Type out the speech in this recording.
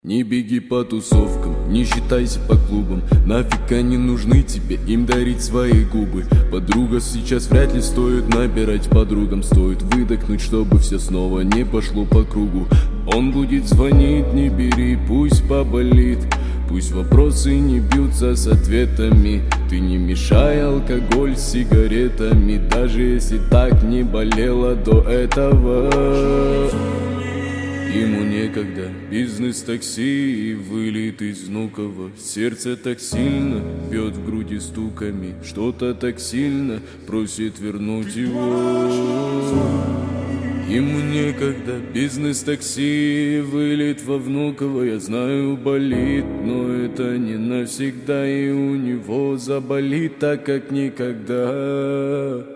Не беги по тусовкам, не считайся по клубам. Нафиг они нужны тебе, им дарить свои губы. Подруга, сейчас вряд ли стоит набирать подругам. Стоит выдохнуть, чтобы все снова не пошло по кругу. Он будет звонить, не бери, пусть поболит. Пусть вопросы не бьются с ответами. Ты не мешай алкоголь с сигаретами. Даже если так не болело до этого. Ему некогда, бизнес такси и вылет из Внуково. Сердце так сильно бьет в груди стуками. Что-то так сильно просит вернуть его. Ему некогда, бизнес такси и вылет во Внуково. Я знаю, болит, но это не навсегда. И у него заболит так, как никогда.